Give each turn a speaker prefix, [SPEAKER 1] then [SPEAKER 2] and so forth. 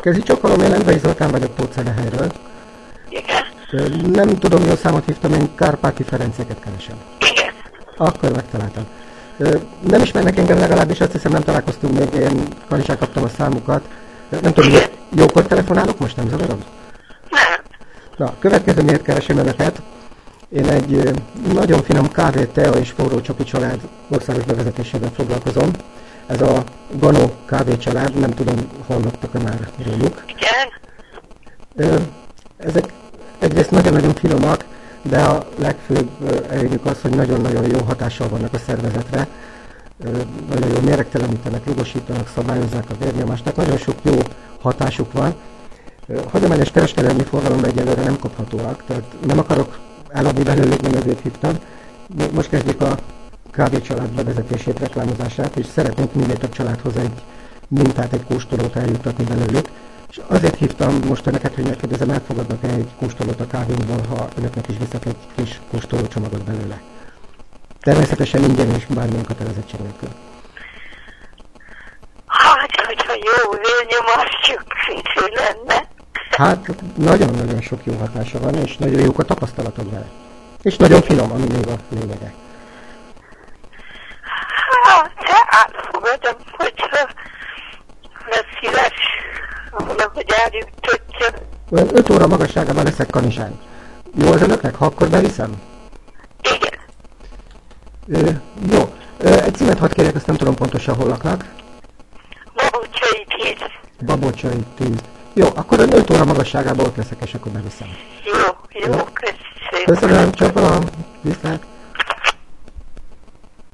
[SPEAKER 1] Kezi csokolom, én Lendvai Zoltán vagyok Pótszedehelyről.
[SPEAKER 2] Igen.
[SPEAKER 1] Nem tudom, jó számot hívtam, én Kárpáti Ferenceket keresem.
[SPEAKER 2] Igen.
[SPEAKER 1] Akkor megtaláltam. Nem ismernek engem, legalábbis azt hiszem nem találkoztunk még, én kancsán kaptam a számukat. Nem tudom, jókor telefonálok most, nem zavarom?
[SPEAKER 2] Nem.
[SPEAKER 1] Na, következő miért keresem önöket. Én egy nagyon finom kávé, tea és forró csoki család országos bevezetésével foglalkozom. Ez a Ganó kávé család, nem tudom, hallottak-e már róluk.
[SPEAKER 2] Igen.
[SPEAKER 1] Ezek egyrészt nagyon-nagyon finomak, de a legfőbb előnyük az, hogy nagyon-nagyon jó hatással vannak a szervezetre. Nagyon jól méregtelenítenek, rugosítanak, szabályozzák a vérnyomást, tehát nagyon sok jó hatásuk van. Hagyományos kereskedelmi forgalomra egyelőre nem kaphatóak, tehát nem akarok eladni belőlük, nem ezért hívtam. Most kezdjük a kávécsalád bevezetését, reklámozását, és szeretnénk minél több családhoz egy mintát, egy kóstolót eljuttatni belőlük. És azért hívtam most önöket, hogy megkérdezem, elfogadnak-e egy kóstolót a kávénkból, ha önöknek is viszek egy kis kóstolócsomagot belőle. Természetesen ingyen és bármilyen kötelezettség nélkül.
[SPEAKER 2] Hát, hogyha jó vérnyomásjuk lenne.
[SPEAKER 1] Hát, nagyon-nagyon sok jó hatása van, és nagyon jók a tapasztalatok vele. És nagyon finom, ami még a lényege.
[SPEAKER 2] Hát, elfogadom, hogyha lesz szíves, valahogy eljuttatja.
[SPEAKER 1] Olyan 5 óra magasságában leszek Kanizsán. Jó az önöknek, ha akkor beviszem?
[SPEAKER 2] Igen.
[SPEAKER 1] Jó. Egy címet hadd kérjek, azt nem tudom pontosan hol laknak.
[SPEAKER 2] Babocsai 10.
[SPEAKER 1] Babocsai 10. Jó, akkor 5 óra magasságában ott leszek, és akkor beviszem.
[SPEAKER 2] Jó, köszönöm.
[SPEAKER 1] Köszönöm, csapalom, viszlát.